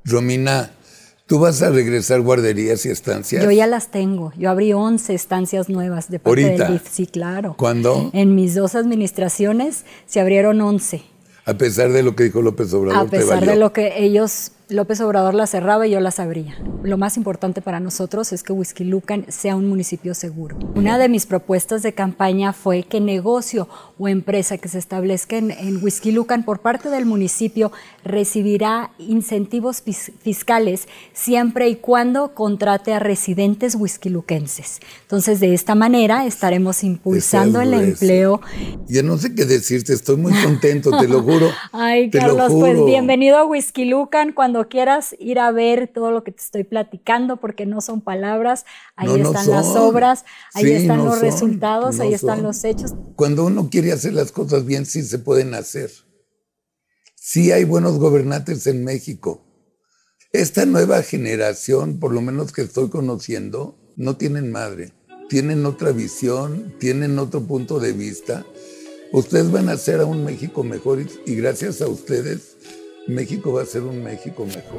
Romina, ¿tú vas a regresar guarderías y estancias? Yo ya las tengo. Yo abrí 11 estancias nuevas de parte ¿Ahorita? del DIF. Sí, claro. ¿Cuándo? En mis 2 administraciones se abrieron 11. A pesar de lo que dijo López Obrador, A pesar te valió. de lo que López Obrador las cerraba y yo las abría. Lo más importante para nosotros es que Huixquilucan sea un municipio seguro. Una de mis propuestas de campaña fue que negocio o empresa que se establezca en Huixquilucan por parte del municipio recibirá incentivos fiscales siempre y cuando contrate a residentes huixquiluquenses. Entonces, de esta manera estaremos impulsando el empleo. Ya no sé qué decirte, estoy muy contento, te lo juro. Ay, te Carlos, lo juro. pues bienvenido a Huixquilucan. Cuando quieras ir a ver todo lo que te estoy platicando, porque no son palabras, ahí están las obras, ahí están los resultados, ahí están los hechos. Cuando uno quiere hacer las cosas bien, sí se pueden hacer. Sí hay buenos gobernantes en México. Esta nueva generación, por lo menos que estoy conociendo, no tienen madre. Tienen otra visión, tienen otro punto de vista. Ustedes van a hacer a un México mejor y gracias a ustedes, México va a ser un México mejor.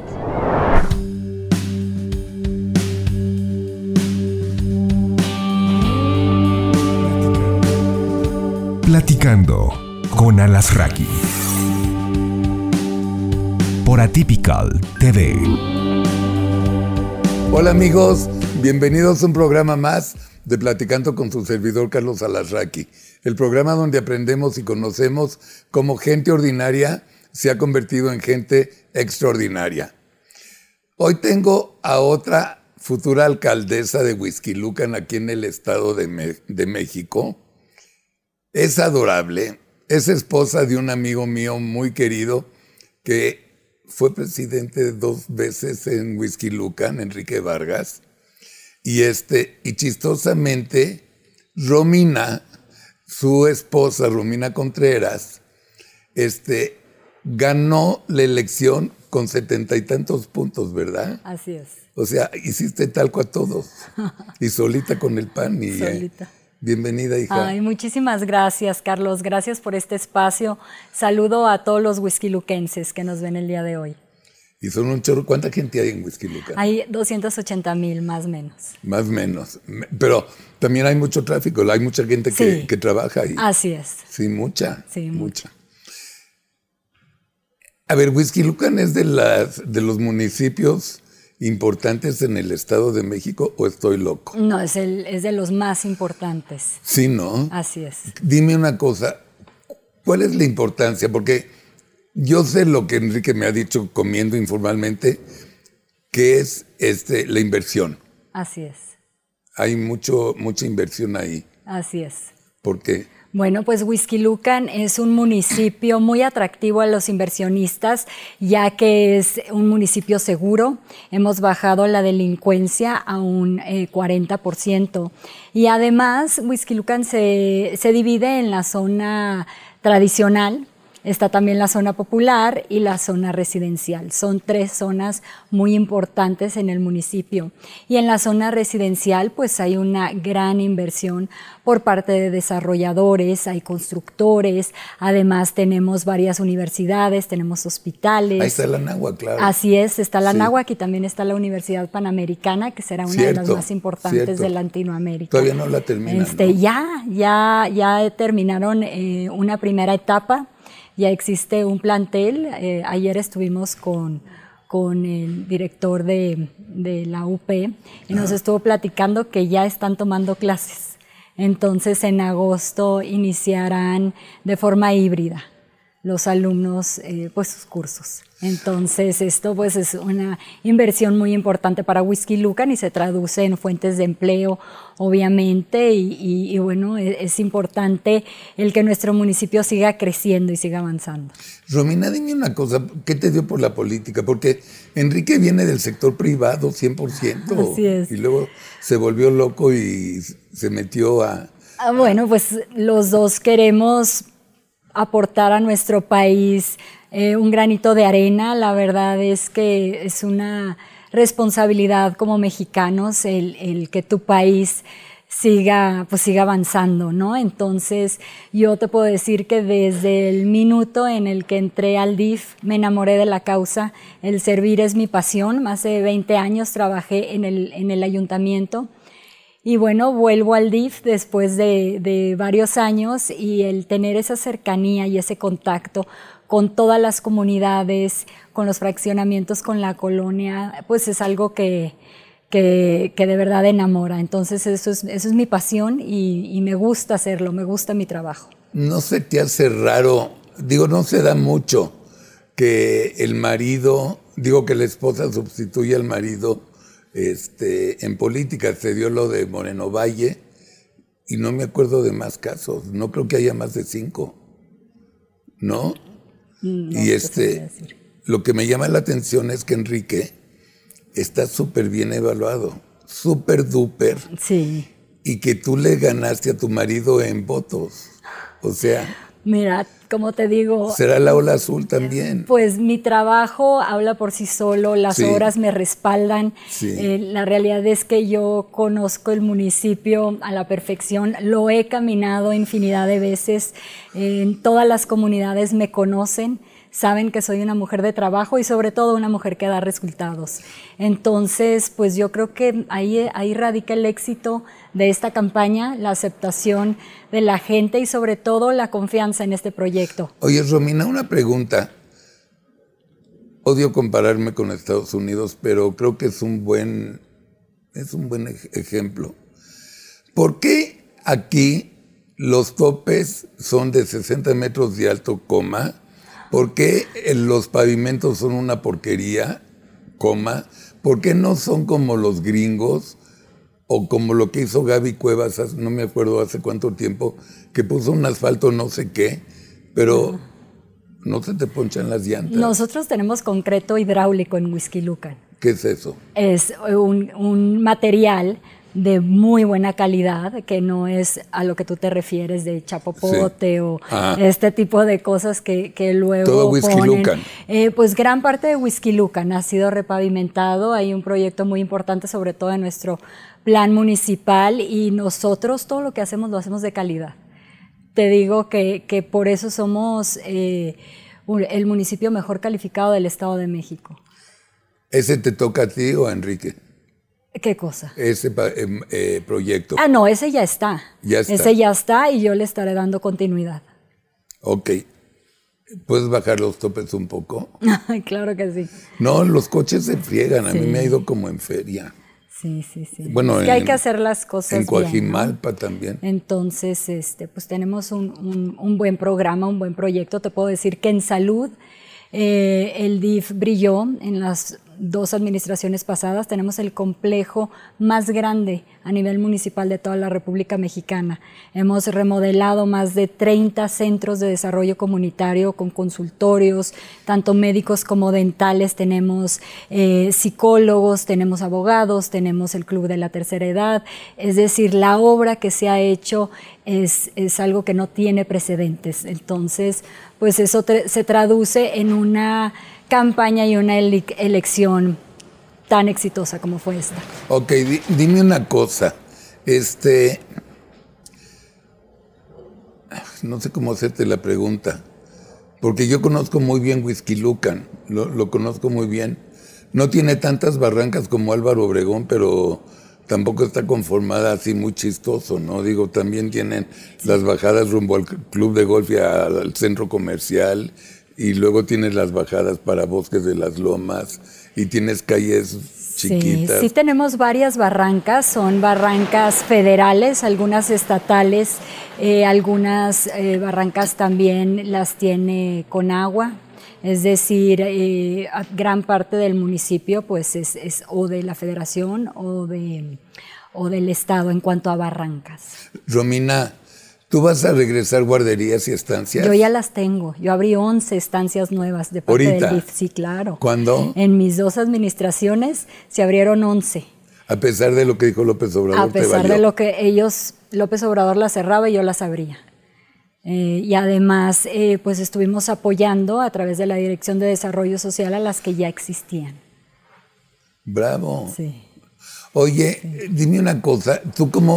Platicando con Alasraqui por Atypical TV. Hola amigos, bienvenidos a un programa más de Platicando con su servidor Carlos Alasraqui, el programa donde aprendemos y conocemos cómo gente ordinaria se ha convertido en gente extraordinaria. Hoy tengo a otra futura alcaldesa de Huixquilucan aquí en el Estado de México. Es adorable, es esposa de un amigo mío muy querido que fue presidente 2 veces en Huixquilucan, Enrique Vargas. Y chistosamente, Romina, su esposa, Romina Contreras, ganó la elección con 70 y tantos puntos, ¿verdad? Así es. O sea, hiciste talco a todos. Y solita con el PAN. Y, solita. Bienvenida, hija. Ay, muchísimas gracias, Carlos. Gracias por este espacio. Saludo a todos los huixquiluquenses que nos ven el día de hoy. Y son un chorro. ¿Cuánta gente hay en Huixquilucan? Hay 280,000, más o menos. Más o menos. Pero también hay mucho tráfico. Hay mucha gente que trabaja ahí. Así es. Sí, mucha. Sí, mucha. A ver, Huixquilucan es de los municipios importantes en el Estado de México, ¿o estoy loco? No, es de los más importantes. Sí, ¿no? Así es. Dime una cosa, ¿cuál es la importancia? Porque yo sé lo que Enrique me ha dicho comiendo informalmente, que es la inversión. Así es. Hay mucha inversión ahí. Así es. ¿Por qué? Bueno, pues Huixquilucan es un municipio muy atractivo a los inversionistas, ya que es un municipio seguro. Hemos bajado la delincuencia a un 40%. Y además, Huixquilucan se divide en la zona tradicional. Está también la zona popular y la zona residencial. Son 3 zonas muy importantes en el municipio. Y en la zona residencial, pues hay una gran inversión por parte de desarrolladores, hay constructores, además tenemos varias universidades, tenemos hospitales. Ahí está la Anáhuac, claro. Así es, está la Anáhuac y también está la Universidad Panamericana, que será una de las más importantes de Latinoamérica. Todavía no la terminan, ¿no? Ya terminaron una primera etapa. Ya existe un plantel. Ayer estuvimos con el director de la UP y nos estuvo platicando que ya están tomando clases. Entonces, en agosto iniciarán de forma híbrida los alumnos pues sus cursos. Entonces, esto pues es una inversión muy importante para Huixquilucan y se traduce en fuentes de empleo, obviamente, y bueno, es importante el que nuestro municipio siga creciendo y siga avanzando. Romina, dime una cosa, ¿qué te dio por la política? Porque Enrique viene del sector privado 100%. Así es. Y luego se volvió loco y se metió a... Bueno, pues los dos queremos aportar a nuestro país un granito de arena. La verdad es que es una responsabilidad como mexicanos el que tu país siga avanzando, ¿no? Entonces, yo te puedo decir que desde el minuto en el que entré al DIF, me enamoré de la causa. El servir es mi pasión. Más de 20 años trabajé en el ayuntamiento. Y bueno, vuelvo al DIF después de varios años, y el tener esa cercanía y ese contacto con todas las comunidades, con los fraccionamientos, con la colonia, pues es algo que de verdad enamora. Entonces eso es mi pasión y me gusta hacerlo, me gusta mi trabajo. ¿No se te hace raro, no se da mucho que el marido, que la esposa sustituya al marido en política? Se dio lo de Moreno Valle y no me acuerdo de más casos, no creo que haya más de 5, ¿no? No, y lo que me llama la atención es que Enrique está súper bien evaluado, súper duper. Sí. Y que tú le ganaste a tu marido en votos. O sea... Mira, como te digo... ¿Será la ola azul también? Pues mi trabajo habla por sí solo, las obras me respaldan. Sí. La realidad es que yo conozco el municipio a la perfección, lo he caminado infinidad de veces, en todas las comunidades me conocen. Saben que soy una mujer de trabajo y sobre todo una mujer que da resultados. Entonces, pues yo creo que ahí radica el éxito de esta campaña, la aceptación de la gente y sobre todo la confianza en este proyecto. Oye, Romina, una pregunta. Odio compararme con Estados Unidos, pero creo que es un buen ejemplo. ¿Por qué aquí los topes son de 60 metros de alto, coma? ¿Por qué los pavimentos son una porquería, coma? ¿Por qué no son como los gringos o como lo que hizo Gaby Cuevas, no me acuerdo hace cuánto tiempo, que puso un asfalto no sé qué, pero no se te ponchan las llantas? Nosotros tenemos concreto hidráulico en Huixquilucan. ¿Qué es eso? Es un material de muy buena calidad, que no es a lo que tú te refieres de chapopote o este tipo de cosas que luego todo Huixquilucan. Pues gran parte de Huixquilucan ha sido repavimentado. Hay un proyecto muy importante, sobre todo en nuestro plan municipal, y nosotros todo lo que hacemos lo hacemos de calidad. Te digo que por eso somos el municipio mejor calificado del Estado de México. ¿Ese te toca a ti o a Enrique? ¿Qué cosa? Ese proyecto. No, ese ya está. Ya está. Ese ya está y yo le estaré dando continuidad. Ok. ¿Puedes bajar los topes un poco? Claro que sí. No, los coches se friegan. A mí me ha ido como en feria. Sí. Bueno, es que hay que hacer las cosas en Coajimalpa bien, ¿no? también. Entonces, pues tenemos un buen programa, un buen proyecto. Te puedo decir que en salud el DIF brilló en las 2 administraciones pasadas. Tenemos el complejo más grande a nivel municipal de toda la República Mexicana. Hemos remodelado más de 30 centros de desarrollo comunitario con consultorios, tanto médicos como dentales. Tenemos psicólogos, tenemos abogados, tenemos el Club de la Tercera Edad. Es decir, la obra que se ha hecho es algo que no tiene precedentes. Entonces, pues eso se traduce en una campaña y una elección tan exitosa como fue esta. Ok, dime una cosa. No sé cómo hacerte la pregunta, porque yo conozco muy bien Huixquilucan, lo conozco muy bien. No tiene tantas barrancas como Álvaro Obregón, pero tampoco está conformada así muy chistoso, ¿no? También tienen las bajadas rumbo al club de golf y al centro comercial, y luego tienes las bajadas para Bosques de las Lomas, y tienes calles chiquitas. Sí, tenemos varias barrancas, son barrancas federales, algunas estatales, algunas barrancas también las tiene Conagua. Es decir, gran parte del municipio pues es o de la federación o del estado en cuanto a barrancas. Romina, ¿tú vas a regresar guarderías y estancias? Yo ya las tengo. Yo abrí 11 estancias nuevas de parte ¿Ahorita? del DIF. Sí, claro. ¿Cuándo? En mis 2 administraciones se abrieron 11. A pesar de lo que dijo López Obrador, A pesar de lo que López Obrador las cerraba y yo las abría. Y además, pues estuvimos apoyando a través de la Dirección de Desarrollo Social a las que ya existían. Bravo. Sí. Oye, dime una cosa, tú como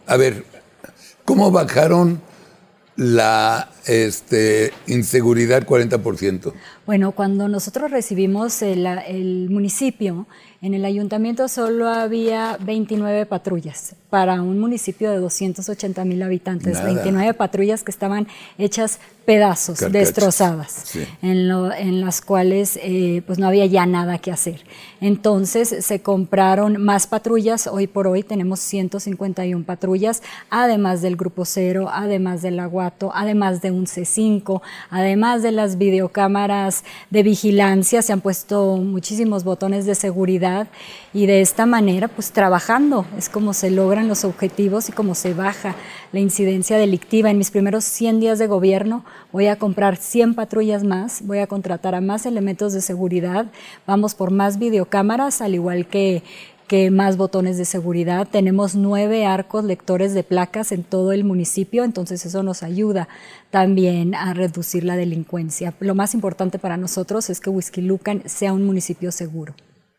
A ver, ¿cómo bajaron la inseguridad 40%? Bueno, cuando nosotros recibimos el municipio, en el ayuntamiento solo había 29 patrullas para un municipio de 280,000 habitantes. Nada. 29 patrullas que estaban hechas pedazos, Carcachas. destrozadas, Sí. en las cuales pues no había ya nada que hacer. Entonces se compraron más patrullas. Hoy por hoy tenemos 151 patrullas, además del Grupo Cero, además del Aguato, además de un C5, además de las videocámaras de vigilancia. Se han puesto muchísimos botones de seguridad y de esta manera pues trabajando es como se logran los objetivos y como se baja la incidencia delictiva. En mis primeros 100 días de gobierno voy a comprar 100 patrullas más, voy a contratar a más elementos de seguridad, vamos por más videocámaras, al igual que más botones de seguridad. Tenemos 9 arcos lectores de placas en todo el municipio, entonces eso nos ayuda también a reducir la delincuencia. Lo más importante para nosotros es que Huixquilucan sea un municipio seguro.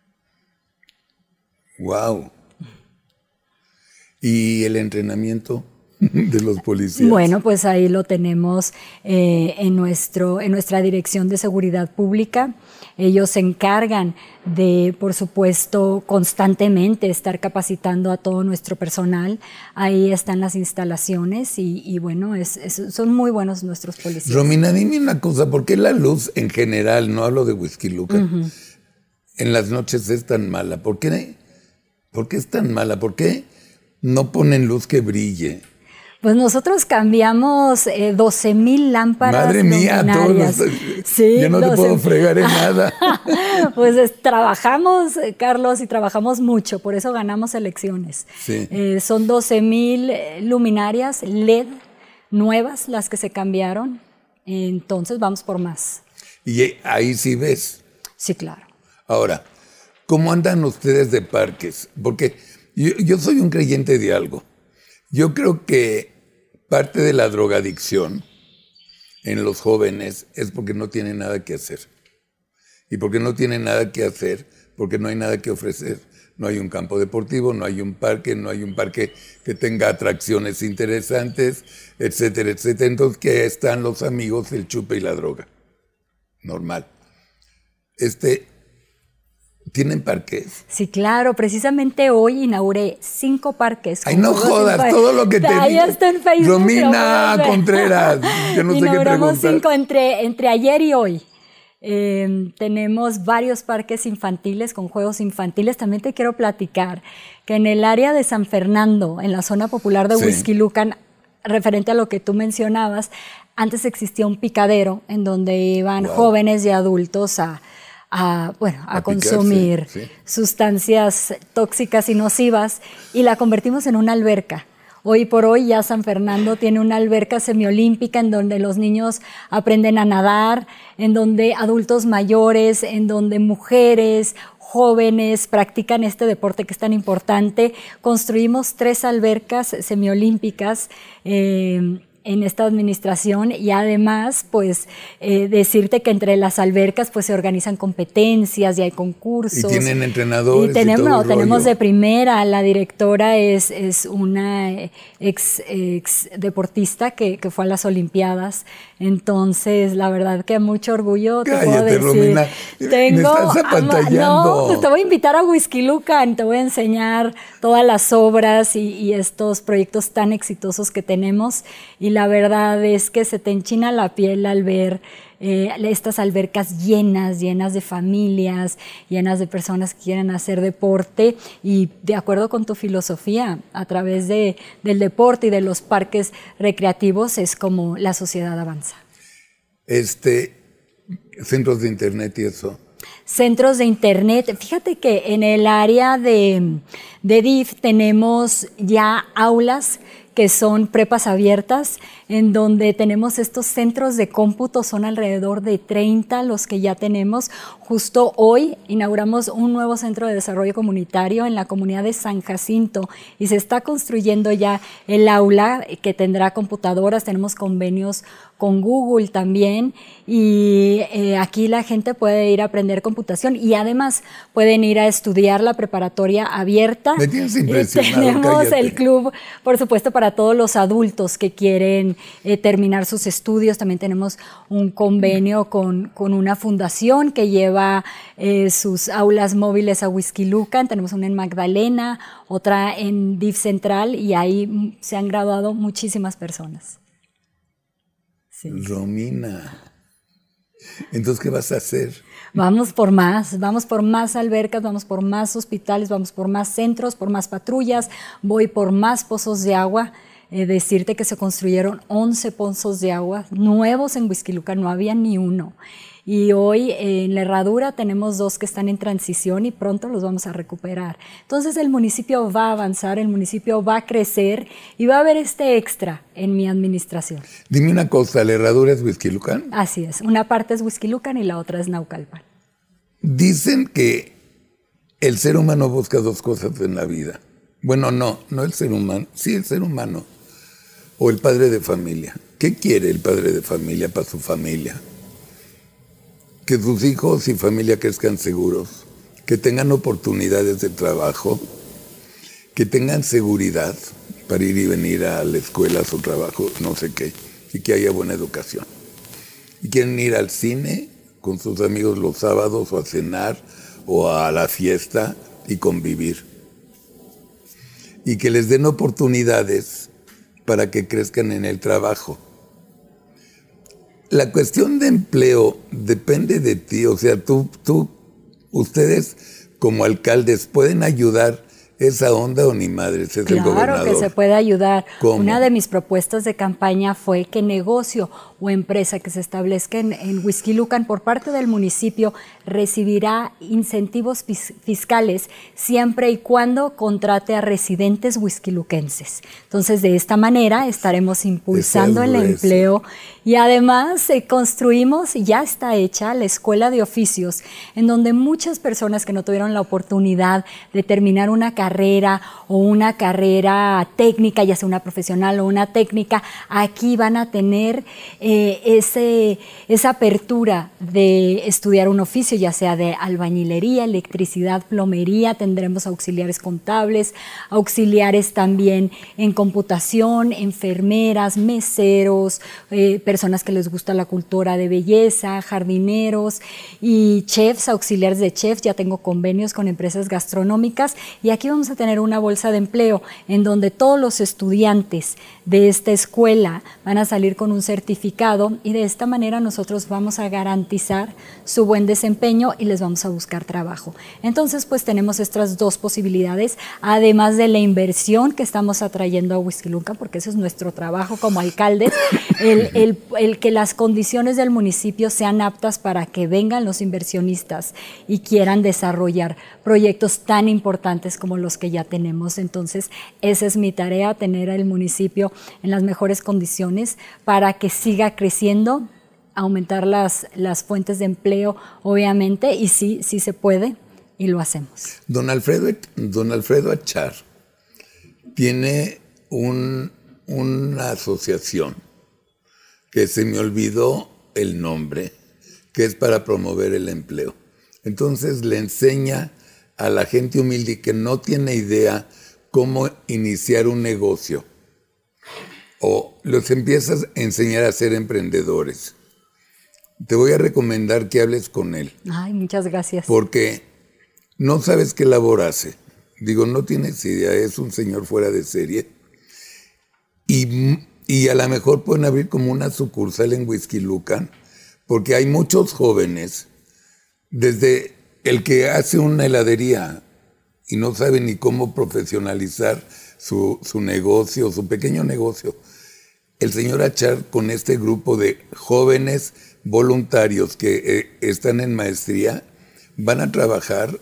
Wow. ¿Y el entrenamiento de los policías? Bueno, pues ahí lo tenemos en nuestra Dirección de Seguridad Pública. Ellos se encargan de, por supuesto, constantemente estar capacitando a todo nuestro personal. Ahí están las instalaciones y bueno, son muy buenos nuestros policías. Romina, dime una cosa, ¿por qué la luz en general, no hablo de Huixquilucan, en las noches es tan mala? ¿Por qué es tan mala? ¿Por qué no ponen luz que brille? Pues nosotros cambiamos 12,000 lámparas. Madre mía, luminarias. Sí, yo no te puedo fregar en nada. Pues trabajamos, Carlos, y trabajamos mucho, por eso ganamos elecciones. Sí. Son 12,000 luminarias LED nuevas las que se cambiaron, entonces vamos por más. Y ahí sí ves. Sí, claro. Ahora, ¿cómo andan ustedes de parques? Porque yo soy un creyente de algo. Yo creo que parte de la drogadicción en los jóvenes es porque no tienen nada que hacer. Y porque no tienen nada que hacer, porque no hay nada que ofrecer. No hay un campo deportivo, no hay un parque que tenga atracciones interesantes, etcétera, etcétera. Entonces, ¿qué están los amigos, el chupe y la droga? Normal. ¿Tienen parques? Sí, claro. Precisamente hoy inauguré 5 parques. Ay, no jodas, todo lo que te Ahí digo. está en Facebook. Romina Contreras, yo no sé qué Inauguramos preguntar. 5 entre ayer y hoy. Tenemos varios parques infantiles con juegos infantiles. También te quiero platicar que en el área de San Fernando, en la zona popular de Sí. Huixquilucan, referente a lo que tú mencionabas, antes existía un picadero en donde iban Wow. jóvenes y adultos a consumir picarse, sí. sustancias tóxicas y nocivas, y la convertimos en una alberca. Hoy por hoy ya San Fernando tiene una alberca semiolímpica en donde los niños aprenden a nadar, en donde adultos mayores, en donde mujeres, jóvenes practican este deporte que es tan importante. Construimos 3 albercas semiolímpicas en esta administración, y además pues decirte que entre las albercas pues se organizan competencias y hay concursos. Y tienen entrenadores. Y tenemos, y todo el tenemos rollo. de primera. La directora es una ex deportista que fue a las Olimpiadas. Entonces, la verdad que mucho orgullo te puedo Cállate, decir. Romina, me estás apantallando. No, pues te voy a invitar a Huixquilucan, te voy a enseñar todas las obras y estos proyectos tan exitosos que tenemos. Y la verdad es que se te enchina la piel al ver estas albercas llenas de familias, llenas de personas que quieren hacer deporte, y de acuerdo con tu filosofía, a través del deporte y de los parques recreativos es como la sociedad avanza. Centros de internet y eso. Centros de internet. Fíjate que en el área de DIF tenemos ya aulas que son prepas abiertas, en donde tenemos estos centros de cómputo, son alrededor de 30 los que ya tenemos. Justo hoy inauguramos un nuevo centro de desarrollo comunitario en la comunidad de San Jacinto y se está construyendo ya el aula que tendrá computadoras, tenemos convenios con Google también y aquí la gente puede ir a aprender computación y además pueden ir a estudiar la preparatoria abierta. Me tienes impresionado, Tenemos cállate. el club, por supuesto, para todos los adultos que quieren terminar sus estudios. También tenemos un convenio con una fundación que lleva sus aulas móviles a Huixquilucan. Tenemos una en Magdalena, otra en DIF Central y ahí se han graduado muchísimas personas. Sí. Romina, entonces, ¿qué vas a hacer? Vamos por más albercas, vamos por más hospitales, vamos por más centros, por más patrullas, voy por más pozos de agua. Decirte que se construyeron 11 pozos de agua nuevos en Huixquilucan, no había ni uno. Y hoy en la Herradura tenemos 2 que están en transición y pronto los vamos a recuperar. Entonces el municipio va a avanzar, el municipio va a crecer y va a haber este extra en mi administración. Dime una cosa, ¿la Herradura es Huixquilucan? Así es, una parte es Huixquilucan y la otra es Naucalpan. Dicen que el ser humano busca 2 cosas en la vida. Bueno, no el ser humano, sí el ser humano o el padre de familia. ¿Qué quiere el padre de familia para su familia? Que sus hijos y familia crezcan seguros, que tengan oportunidades de trabajo, que tengan seguridad para ir y venir a la escuela, a su trabajo, no sé qué, y que haya buena educación. Y quieren ir al cine con sus amigos los sábados o a cenar o a la fiesta y convivir. Y que les den oportunidades para que crezcan en el trabajo. La cuestión de empleo depende de ti, o sea, ustedes como alcaldes pueden ayudar esa onda o ni madres, es el gobernador. Claro que se puede ayudar. ¿Cómo? Una de mis propuestas de campaña fue que negocio o empresa que se establezca en Huixquilucan por parte del municipio recibirá incentivos fiscales siempre y cuando contrate a residentes huixquiluquenses. Entonces, de esta manera estaremos impulsando el empleo y además construimos, ya está hecha, la Escuela de Oficios, en donde muchas personas que no tuvieron la oportunidad de terminar una carrera o una carrera técnica, ya sea una profesional o una técnica, aquí van a tener esa apertura de estudiar un oficio, ya sea de albañilería, electricidad, plomería, tendremos auxiliares contables, auxiliares también en computación, enfermeras, meseros, personas que les gusta la cultura de belleza, jardineros y chefs, auxiliares de chefs. Ya tengo convenios con empresas gastronómicas y aquí vamos a tener una bolsa de empleo en donde todos los estudiantes de esta escuela van a salir con un certificado y de esta manera nosotros vamos a garantizar su buen desempeño y les vamos a buscar trabajo. Entonces, pues tenemos estas 2 posibilidades, además de la inversión que estamos atrayendo a Huixquilucan, porque eso es nuestro trabajo como alcaldes, el que las condiciones del municipio sean aptas para que vengan los inversionistas y quieran desarrollar proyectos tan importantes como los que ya tenemos. Entonces, esa es mi tarea, tener al municipio en las mejores condiciones para que siga creciendo, aumentar las fuentes de empleo, obviamente, y sí se puede, y lo hacemos. Don Alfredo Achar tiene una asociación que se me olvidó el nombre, que es para promover el empleo. Entonces le enseña a la gente humilde que no tiene idea cómo iniciar un negocio, o los empiezas a enseñar a ser emprendedores. Te voy a recomendar que hables con él. Ay, muchas gracias. Porque no sabes qué labor hace. Digo, no tienes idea, es un señor fuera de serie. Y a lo mejor pueden abrir como una sucursal en Huixquilucan, porque hay muchos jóvenes, desde el que hace una heladería y no sabe ni cómo profesionalizar su negocio, su pequeño negocio. El señor Achar, con este grupo de jóvenes voluntarios que están en maestría, van a trabajar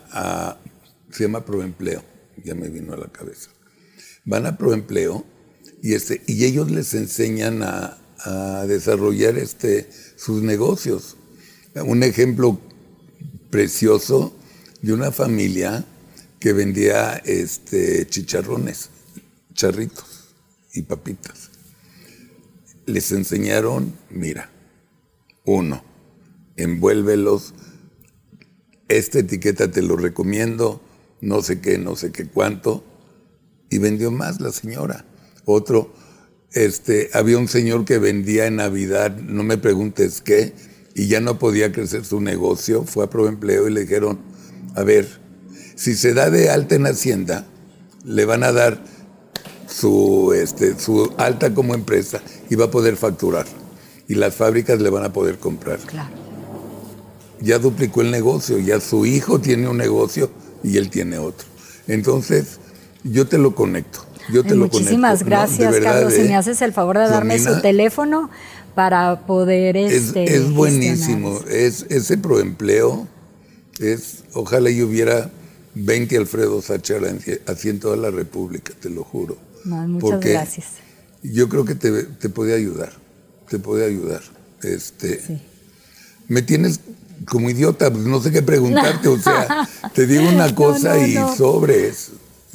se llama Proempleo, ya me vino a la cabeza. Van a Proempleo Y ellos les enseñan a desarrollar sus negocios. Un ejemplo precioso de una familia que vendía chicharrones, charritos y papitas. Les enseñaron, mira, 1, envuélvelos, esta etiqueta te lo recomiendo, no sé qué cuánto, y vendió más la señora. Otro, había un señor que vendía en Navidad, no me preguntes qué, y ya no podía crecer su negocio, fue a Proempleo y le dijeron, a ver, si se da de alta en Hacienda, le van a dar su alta como empresa y va a poder facturar. Y las fábricas le van a poder comprar. Claro. Ya duplicó el negocio, ya su hijo tiene un negocio y él tiene otro. Entonces, yo te lo conecto. Muchísimas gracias, ¿no? Carlos. Si me haces el favor de darme su teléfono para poder es buenísimo. Ese Proempleo ojalá yo hubiera 20 Alfredo Sachar así en toda la República, te lo juro. No, muchas gracias. Yo creo que te puede ayudar. Te puede ayudar. Sí. Me tienes como idiota, pues no sé qué preguntarte. O sea, te digo una cosa no. Sobres.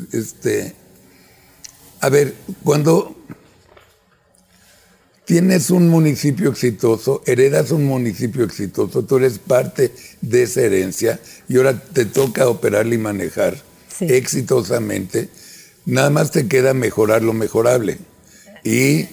A ver, cuando tienes un municipio exitoso, heredas un municipio exitoso, tú eres parte de esa herencia y ahora te toca operarla y manejar exitosamente. Nada más te queda mejorar lo mejorable y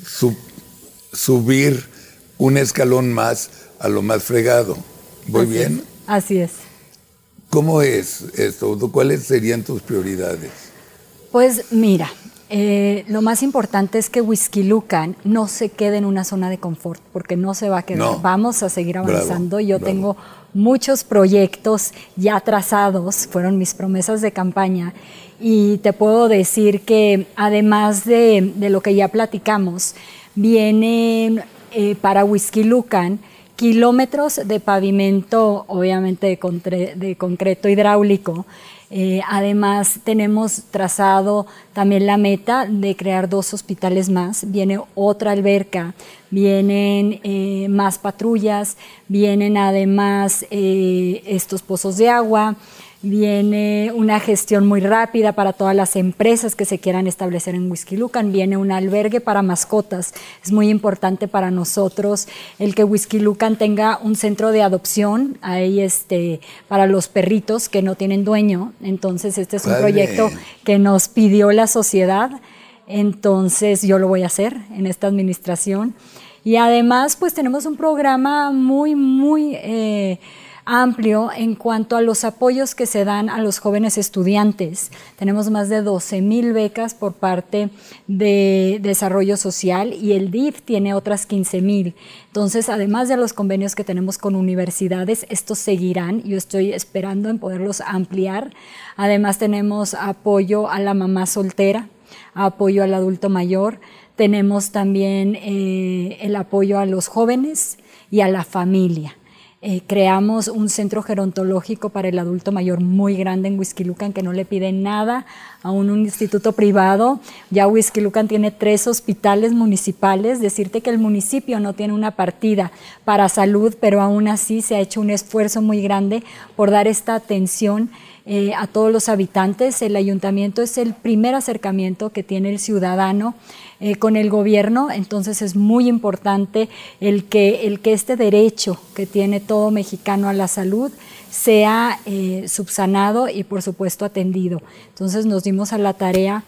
subir un escalón más a lo más fregado. ¿Voy bien? Así es. ¿Cómo es esto? ¿Cuáles serían tus prioridades? Pues mira, lo más importante es que Huixquilucan no se quede en una zona de confort, porque no se va a quedar. No. Vamos a seguir avanzando. Bravo. Tengo muchos proyectos ya trazados, fueron mis promesas de campaña, y te puedo decir que además de lo que ya platicamos, vienen para Huixquilucan kilómetros de pavimento, obviamente de concreto hidráulico. Además tenemos trazado también la meta de crear 2 hospitales más, viene otra alberca, vienen más patrullas, vienen además estos pozos de agua, viene una gestión muy rápida para todas las empresas que se quieran establecer en Huixquilucan, viene un albergue para mascotas. Es muy importante para nosotros el que Huixquilucan tenga un centro de adopción ahí para los perritos que no tienen dueño. Entonces este es un proyecto que nos pidió la sociedad, entonces yo lo voy a hacer en esta administración. Y además pues tenemos un programa muy amplio en cuanto a los apoyos que se dan a los jóvenes estudiantes. Tenemos más de 12,000 becas por parte de Desarrollo Social y el DIF tiene otras 15,000. Entonces, además de los convenios que tenemos con universidades, estos seguirán. Yo estoy esperando en poderlos ampliar. Además, tenemos apoyo a la mamá soltera, apoyo al adulto mayor. Tenemos también el apoyo a los jóvenes y a la familia. Creamos un centro gerontológico para el adulto mayor muy grande en Huixquilucan que no le pide nada a un instituto privado. Ya Huixquilucan tiene 3 hospitales municipales. Decirte que el municipio no tiene una partida para salud, pero aún así se ha hecho un esfuerzo muy grande por dar esta atención a todos los habitantes. El ayuntamiento es el primer acercamiento que tiene el ciudadano con el gobierno, entonces es muy importante el que este derecho que tiene todo mexicano a la salud sea subsanado y por supuesto atendido. Entonces nos dimos a la tarea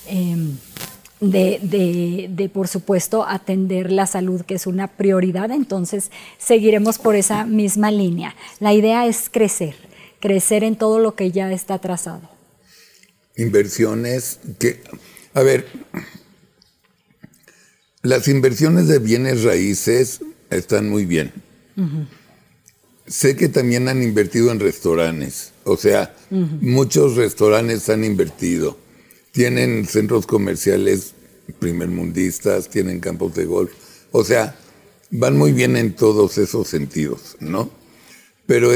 de por supuesto atender la salud, que es una prioridad, entonces seguiremos por esa misma línea. La idea es crecer en todo lo que ya está trazado. Inversiones a ver, las inversiones de bienes raíces están muy bien. Uh-huh. Sé que también han invertido en restaurantes, o sea, muchos restaurantes han invertido. Tienen centros comerciales primermundistas, tienen campos de golf, o sea, van muy bien en todos esos sentidos, ¿no? Pero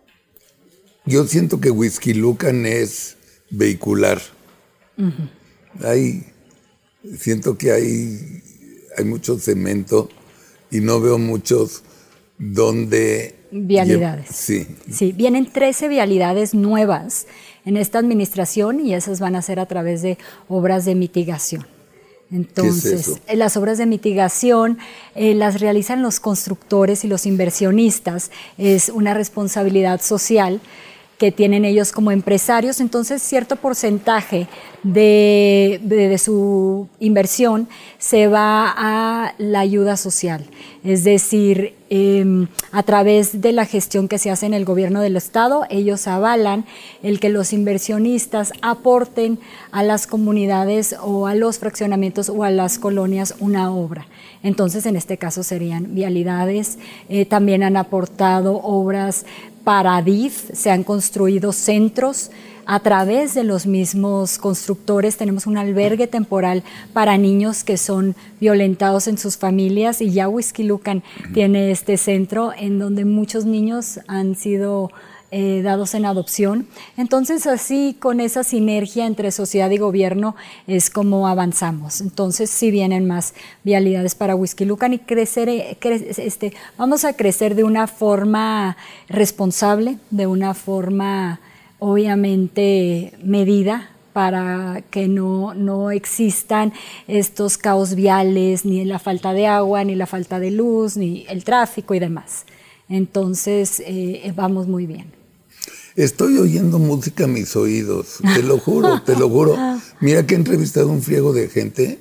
yo siento que Huixquilucan es vehicular. Uh-huh. Siento que hay mucho cemento y no veo muchos donde... Vialidades. Sí. Sí, vienen 13 vialidades nuevas en esta administración y esas van a ser a través de obras de mitigación. Entonces, ¿qué es eso? Las obras de mitigación las realizan los constructores y los inversionistas. Es una responsabilidad social que tienen ellos como empresarios, entonces cierto porcentaje de su inversión se va a la ayuda social, es decir, a través de la gestión que se hace en el gobierno del estado, ellos avalan el que los inversionistas aporten a las comunidades o a los fraccionamientos o a las colonias una obra. Entonces, en este caso serían vialidades, también han aportado obras para DIF, se han construido centros a través de los mismos constructores. Tenemos un albergue temporal para niños que son violentados en sus familias y ya Huixquilucan tiene este centro en donde muchos niños han sido dados en adopción. Entonces, así con esa sinergia entre sociedad y gobierno es como avanzamos. Entonces, sí vienen más vialidades para Huixquilucan y vamos a crecer de una forma responsable, de una forma obviamente medida, para que no existan estos caos viales, ni la falta de agua, ni la falta de luz, ni el tráfico y demás. Entonces, vamos muy bien. Estoy oyendo música a mis oídos, te lo juro, te lo juro. Mira que he entrevistado un friego de gente.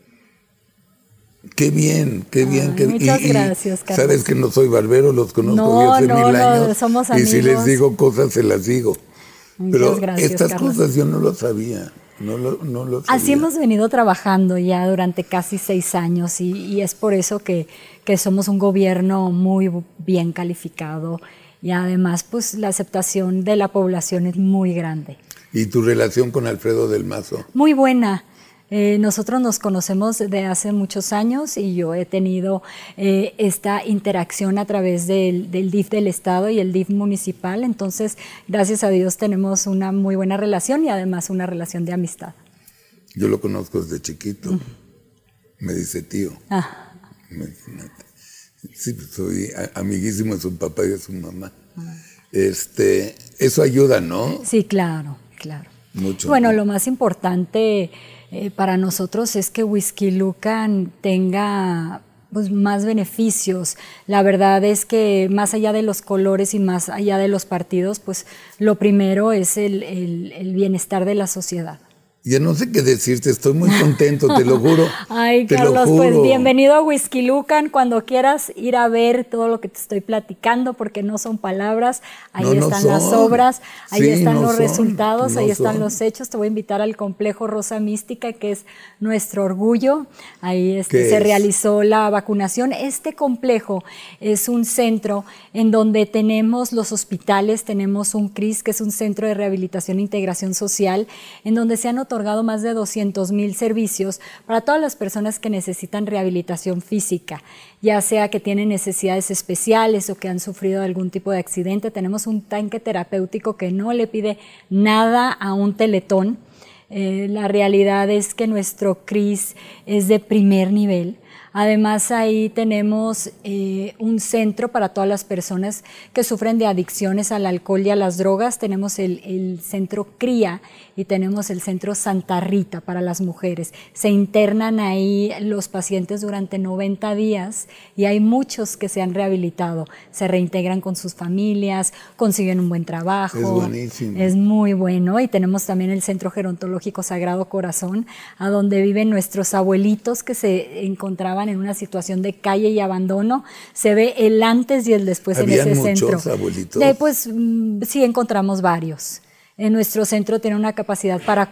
Qué bien, qué bien. Muchas gracias, Carlos. Sabes que no soy barbero, los conozco desde mil años. Somos y amigos. si les digo cosas, se las digo. Pero gracias, estas Carlos. cosas yo no lo sabía. No lo sabía. Así hemos venido trabajando ya durante casi 6 años y es por eso que somos un gobierno muy bien calificado y además pues la aceptación de la población es muy grande. ¿Y tu relación con Alfredo del Mazo? Muy buena. Nosotros nos conocemos de hace muchos años y yo he tenido esta interacción a través del DIF del Estado y el DIF municipal, entonces gracias a Dios tenemos una muy buena relación y además una relación de amistad. Yo lo conozco desde chiquito, me dice tío. Imagínate. Sí, soy amiguísimo de su papá y de su mamá. Eso ayuda, ¿no? Sí, claro, claro. Mucho. Bueno, ¿no? lo más importante para nosotros es que Huixquilucan tenga pues, más beneficios. La verdad es que más allá de los colores y más allá de los partidos, pues lo primero es el bienestar de la sociedad. Ya no sé qué decirte, estoy muy contento, te lo juro. Ay, te Carlos, lo juro. pues bienvenido a Huixquilucan. Cuando quieras ir a ver todo lo que te estoy platicando, porque no son palabras, ahí están las obras, ahí están los resultados, ahí están los hechos. Te voy a invitar al complejo Rosa Mística, que es nuestro orgullo. Ahí se realizó la vacunación. Este complejo es un centro en donde tenemos los hospitales, tenemos un CRIS, que es un centro de rehabilitación e integración social, en donde se han otorgado más de 200,000 servicios para todas las personas que necesitan rehabilitación física, ya sea que tienen necesidades especiales o que han sufrido algún tipo de accidente. Tenemos un tanque terapéutico que no le pide nada a un teletón. La realidad es que nuestro CRIS es de primer nivel. Además, ahí tenemos un centro para todas las personas que sufren de adicciones al alcohol y a las drogas. Tenemos el centro CRIA y tenemos el centro Santa Rita para las mujeres. Se internan ahí los pacientes durante 90 días y hay muchos que se han rehabilitado. Se reintegran con sus familias, consiguen un buen trabajo. Es buenísimo. Es muy bueno. Y tenemos también el Centro Gerontológico Sagrado Corazón, a donde viven nuestros abuelitos que se encontraban en una situación de calle y abandono. Se ve el antes y el después en ese centro. ¿Habían muchos abuelitos? Pues sí, encontramos varios. En nuestro centro tiene una capacidad para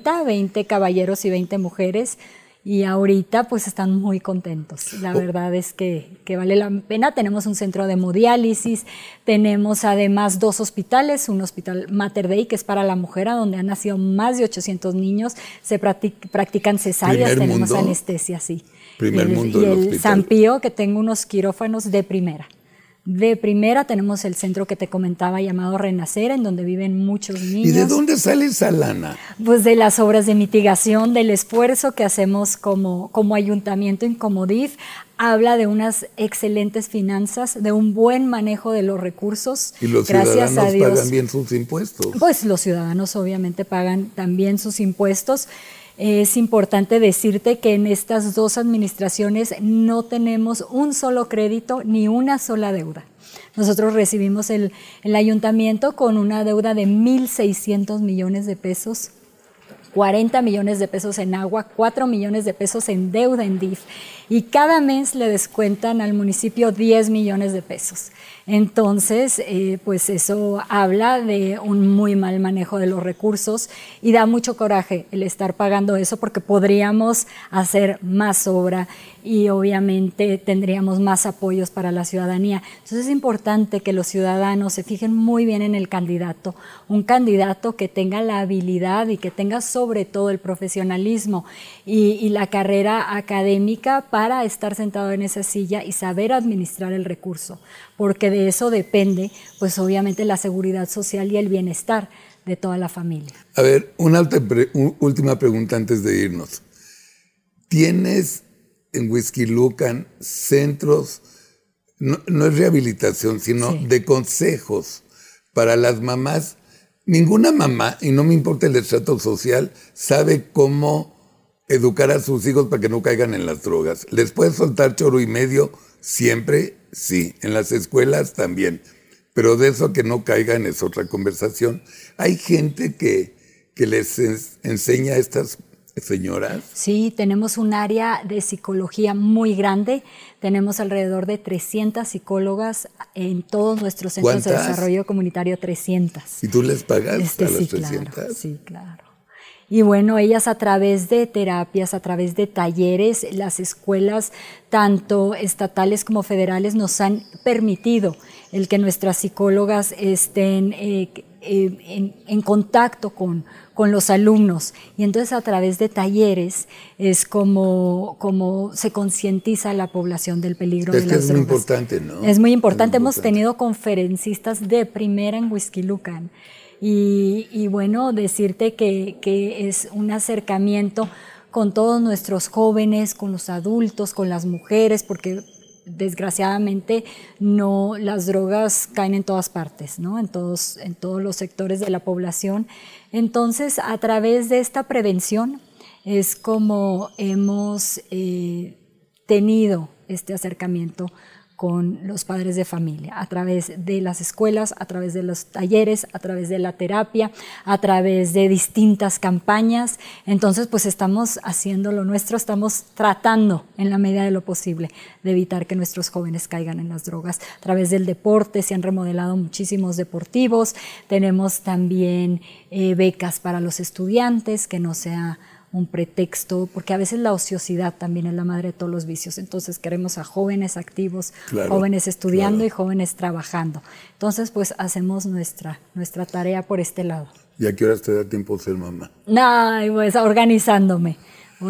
20 caballeros y 20 mujeres, y ahorita pues están muy contentos. La verdad es que vale la pena. Tenemos un centro de hemodiálisis, tenemos además 2 hospitales, un hospital Mater Dei, que es para la mujer, donde han nacido más de 800 niños, se practican cesáreas, tenemos anestesia, sí. Primer mundo y del el hospital. San Pío, que tengo unos quirófanos de primera. De primera tenemos el centro que te comentaba llamado Renacer, en donde viven muchos niños. ¿Y de dónde sale esa lana? Pues de las obras de mitigación, del esfuerzo que hacemos como ayuntamiento en Comodif. Habla de unas excelentes finanzas, de un buen manejo de los recursos. Y los Gracias ciudadanos a Dios, pagan bien sus impuestos. Pues los ciudadanos obviamente pagan también sus impuestos. Es importante decirte que en estas dos administraciones no tenemos un solo crédito ni una sola deuda. Nosotros recibimos el ayuntamiento con una deuda de 1,600 millones de pesos, 40 millones de pesos en agua, 4 millones de pesos en deuda en DIF, y cada mes le descuentan al municipio 10 millones de pesos. Entonces, pues eso habla de un muy mal manejo de los recursos y da mucho coraje el estar pagando eso, porque podríamos hacer más obra y obviamente tendríamos más apoyos para la ciudadanía. Entonces es importante que los ciudadanos se fijen muy bien en el candidato, un candidato que tenga la habilidad y que tenga sobre todo el profesionalismo y la carrera académica para estar sentado en esa silla y saber administrar el recurso, porque de eso depende, pues obviamente, la seguridad social y el bienestar de toda la familia. A ver, una última pregunta antes de irnos. ¿Tienes en Huixquilucan centros, no es rehabilitación, sino Sí, de consejos para las mamás? Ninguna mamá, y no me importa el estrato social, sabe cómo educar a sus hijos para que no caigan en las drogas. ¿Les puedes soltar choro y medio? Siempre, sí. En las escuelas también. Pero de eso que no caigan es otra conversación. Hay gente que les enseña a estas señoras. Sí, tenemos un área de psicología muy grande. Tenemos alrededor de 300 psicólogas en todos nuestros centros de ¿Cuántas? desarrollo comunitario, 300. ¿Y tú les pagas a las Sí, 300? claro, sí, claro. Y bueno, ellas a través de terapias, a través de talleres, las escuelas, tanto estatales como federales, nos han permitido el que nuestras psicólogas estén en contacto con los alumnos. Y entonces a través de talleres es como se concientiza a la población del peligro de las drogas. Es muy importante, ¿no? Es muy importante. Hemos tenido conferencistas de primera en Huixquilucan. Y bueno, decirte que es un acercamiento con todos nuestros jóvenes, con los adultos, con las mujeres, porque desgraciadamente las drogas caen en todas partes, ¿no? En todos los sectores de la población. Entonces, a través de esta prevención es como hemos tenido este acercamiento con los padres de familia, a través de las escuelas, a través de los talleres, a través de la terapia, a través de distintas campañas. Entonces, pues estamos haciendo lo nuestro, estamos tratando en la medida de lo posible de evitar que nuestros jóvenes caigan en las drogas. A través del deporte se han remodelado muchísimos deportivos, tenemos también becas para los estudiantes, que no sea un pretexto, porque a veces la ociosidad también es la madre de todos los vicios. Entonces queremos a jóvenes activos, claro, jóvenes estudiando, claro, y jóvenes trabajando. Entonces pues hacemos nuestra tarea por este lado. ¿Y a qué horas te da tiempo ser mamá? Ay, pues organizándome.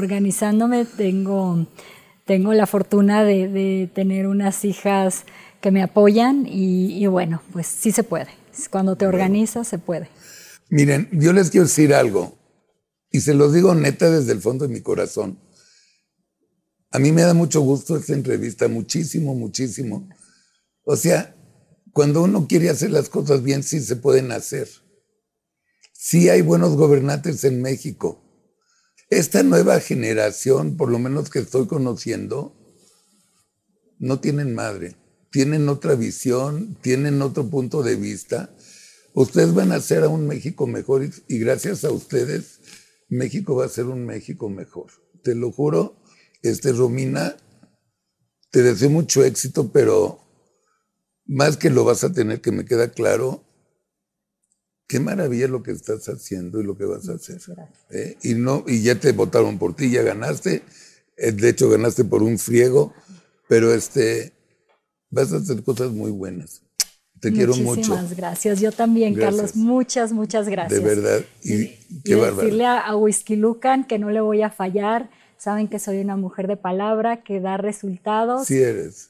Tengo la fortuna de tener unas hijas que me apoyan y bueno, pues sí se puede. Cuando te organizas, se puede. Miren, yo les quiero decir algo. Y se los digo neta desde el fondo de mi corazón. A mí me da mucho gusto esta entrevista, muchísimo, muchísimo. O sea, cuando uno quiere hacer las cosas bien, sí se pueden hacer. Sí hay buenos gobernantes en México. Esta nueva generación, por lo menos que estoy conociendo, no tienen madre. Tienen otra visión, tienen otro punto de vista. Ustedes van a hacer a un México mejor y gracias a ustedes México va a ser un México mejor. Te lo juro, Romina, te deseo mucho éxito, pero más que lo vas a tener, que me queda claro, qué maravilla lo que estás haciendo y lo que vas a hacer. Y ya te votaron por ti, ya ganaste. De hecho, ganaste por un friego, pero vas a hacer cosas muy buenas. Te quiero mucho. Muchísimas gracias. Yo también, gracias. Carlos. Muchas gracias. De verdad. Y qué bárbaro. Decirle a Huixquilucan que no le voy a fallar. Saben que soy una mujer de palabra, que da resultados. Sí eres.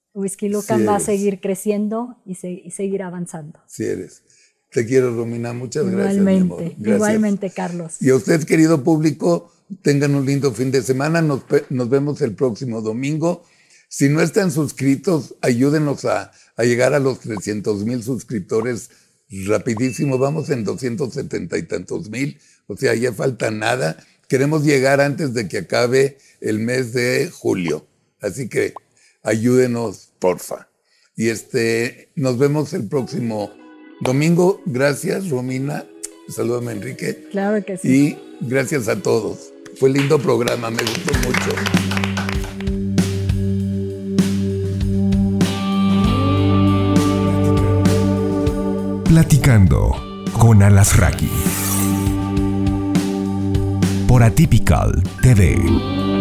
Whisky Lucan va a seguir creciendo y seguir avanzando. Sí eres. Te quiero, Romina. Muchas gracias, mi amor. Gracias. Igualmente, Carlos. Y a usted, querido público, tengan un lindo fin de semana. Nos vemos el próximo domingo. Si no están suscritos, ayúdenos a llegar a los 300,000 suscriptores rapidísimo. Vamos en 270 y tantos mil. O sea, ya falta nada. Queremos llegar antes de que acabe el mes de julio. Así que ayúdenos, porfa. Y nos vemos el próximo domingo. Gracias, Romina. Salúdame, Enrique. Claro que sí. Y gracias a todos. Fue lindo programa, me gustó mucho. Platicando con Alasraqui por Atypical TV.